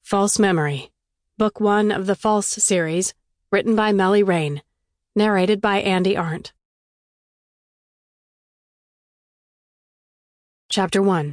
False Memory, Book 1 of the False series, written by Melly Rain, narrated by Andy Arndt. Chapter 1.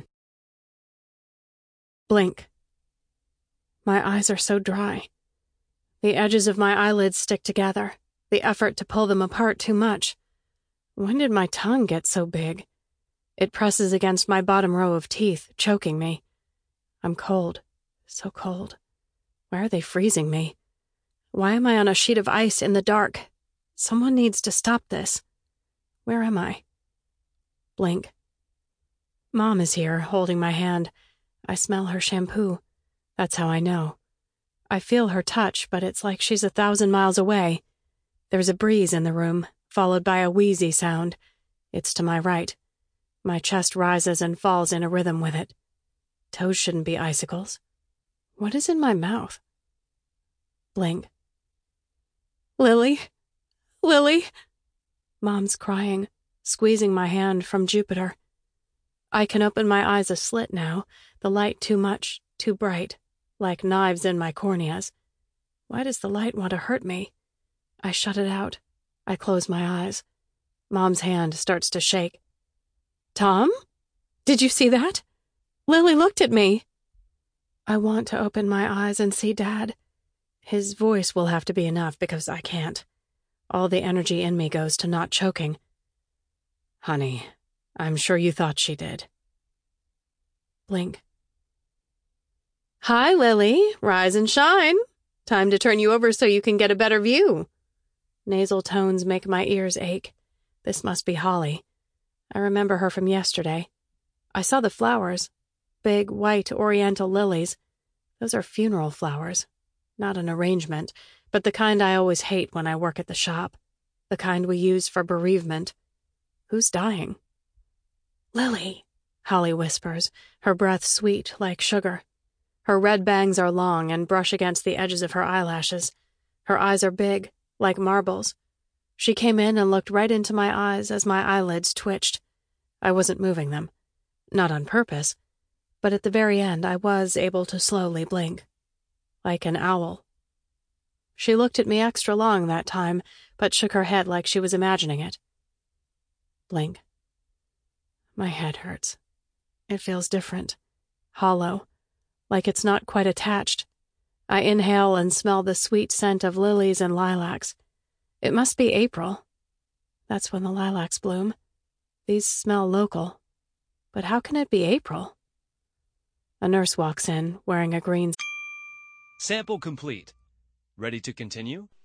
Blink. My eyes are so dry. The edges of my eyelids stick together, the effort to pull them apart too much. When did my tongue get so big? It presses against my bottom row of teeth, choking me. I'm cold. So cold. Why are they freezing me? Why am I on a sheet of ice in the dark? Someone needs to stop this. Where am I? Blink. Mom is here, holding my hand. I smell her shampoo. That's how I know. I feel her touch, but it's like she's 1,000 miles away. There's a breeze in the room, followed by a wheezy sound. It's to my right. My chest rises and falls in a rhythm with it. Toes shouldn't be icicles. What is in my mouth? Blink. Lily? Lily? Mom's crying, squeezing my hand from Jupiter. I can open my eyes a slit now, the light too much, too bright, like knives in my corneas. Why does the light want to hurt me? I shut it out. I close my eyes. Mom's hand starts to shake. Tom? Did you see that? Lily looked at me. I want to open my eyes and see Dad. His voice will have to be enough because I can't. All the energy in me goes to not choking. Honey, I'm sure you thought she did. Blink. Hi, Lily. Rise and shine. Time to turn you over so you can get a better view. Nasal tones make my ears ache. This must be Holly. I remember her from yesterday. I saw the flowers. Big, white, oriental lilies. Those are funeral flowers. Not an arrangement, but the kind I always hate when I work at the shop. The kind we use for bereavement. Who's dying? Lily, Holly whispers, her breath sweet like sugar. Her red bangs are long and brush against the edges of her eyelashes. Her eyes are big, like marbles. She came in and looked right into my eyes as my eyelids twitched. I wasn't moving them. Not on purpose. But at the very end, I was able to slowly blink. Like an owl. She looked at me extra long that time, but shook her head like she was imagining it. Blink. My head hurts. It feels different. Hollow. Like it's not quite attached. I inhale and smell the sweet scent of lilies and lilacs. It must be April. That's when the lilacs bloom. These smell local. But how can it be April? A nurse walks in, wearing a green... Sample complete. Ready to continue?